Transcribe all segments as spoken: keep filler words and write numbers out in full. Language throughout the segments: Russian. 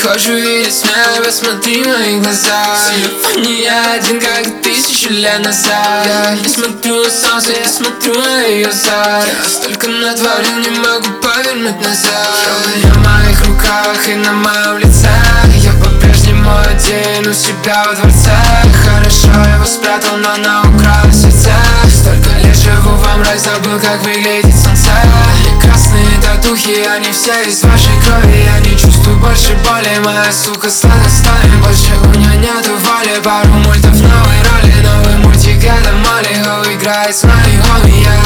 Хочешь увидеть смех, посмотри в мои глаза. В не я один, как и тысячу лет назад. Я не смотрю на солнце, я смотрю на ее зад. Я столько натворил, не могу повернуть назад. Живы в моих руках и на моем лице. Я по-прежнему один у себя во дворце. Хорошо его спрятал, но она украла сердце. Столько лет живу во мраке, забыл, как выглядит солнце. Красные татухи, они все из вашей крови. Я не чувствую больше боли, моя сука стала стали. Больше у нее нету воли, пару мультов новой роли. Новый мультик это Молли, Хоу играет с моей хоми, я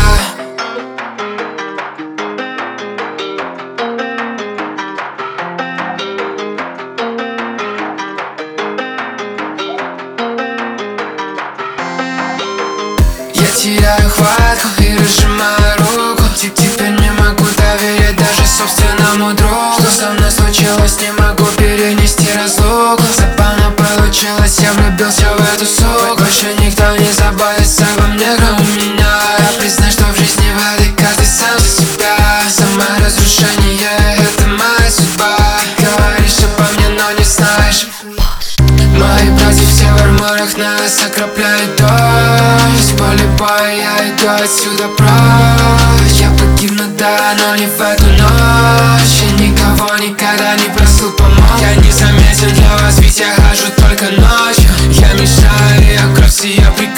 Я теряю хватку и разжимаю руку. Теперь не могу доверять даже собственному другу. Что со мной случилось, не могу перенести разлуку. Забавно получилось, я влюбился в эту суку. Больше никто не заботится обо мне, кроме меня. Я признаю, что в жизни в этой каждый сам за себя. Саморазрушение — это моя судьба. Ты говоришь обо мне, но не знаешь. Мои братья все в арморах, нас окропляет дождь. Поле боя, я иду отсюда прочь. Я погибну, да, но не в эту ночь. Я никого никогда не просил помочь. Я не заметен для вас, ведь я хожу только ночью. Я мешаю, я кровь, я прикрываю.